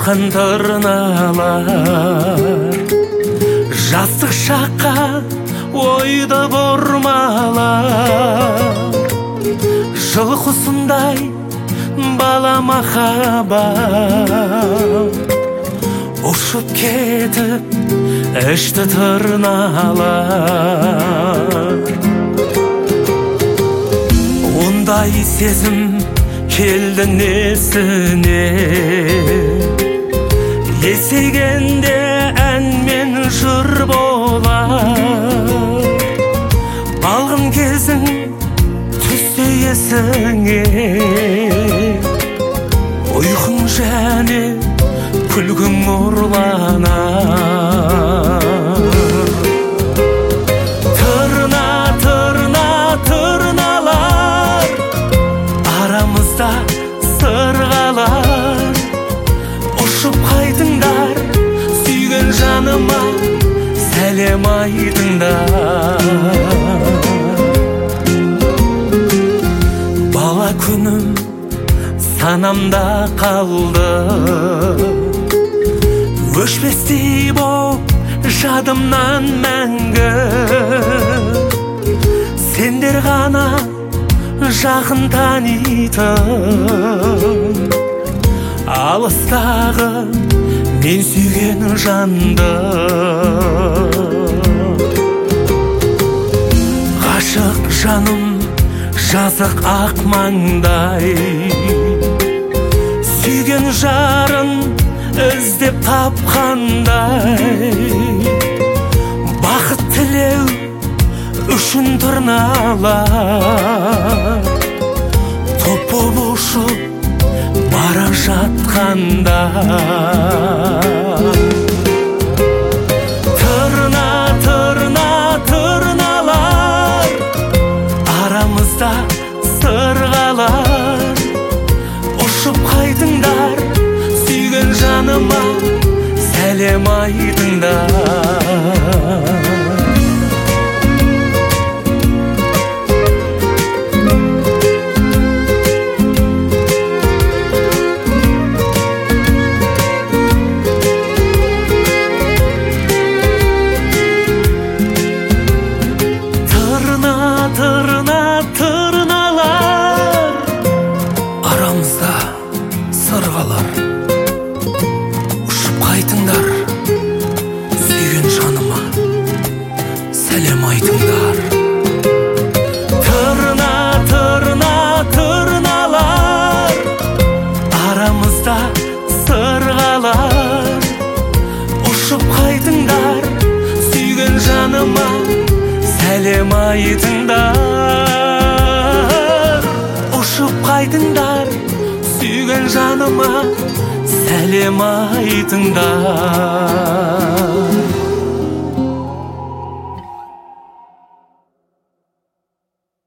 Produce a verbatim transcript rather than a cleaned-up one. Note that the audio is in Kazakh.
жақын тырналар, жастық шаққа ойды бұрмалар, жыл құсындай бала махаббат ұшып кетіп ішті тырналар. Ондай сезім келді несіне, есейгенде ән мен жыр болар. Балғын кезің түссе есіңе, ұйқың және күлгің ұрланар. Тырна, тырна, тырналар, арамызда сырғалар. Ұшып қайтыңдар, сүйген жаныма сәлем айтыңдар. Бала күнім санамда қалды, өшпестей боп жадымнан мәңгі. Сендер ғана жақын танитын, алыстағы мен сүйген жанды. Ғашық жаным жазық ақ маңдай, сүйген жарын іздеп тапқандай. Бақыт тілеу үшін тырналар, топ болып ұшып бара жатқанда. Тырна, тырна, тырналар, арамызда сырғалар. Ұшып қайтыңдар, сүйген жаныма сәлем айтыңдар. Тырна, тырна, тырналар, арамызда сырғалар. Ұшып қайтыңдар, сүйген жаныма сәлем айтыңдар. Тырна, тырна, тырналар, арамызда сырғалар. Ұшып қайтыңдар, сүйген жаныма сәлем айтыңдар. Ұшып қайтыңдар, сүйген жаныма сәлем айтыңдар.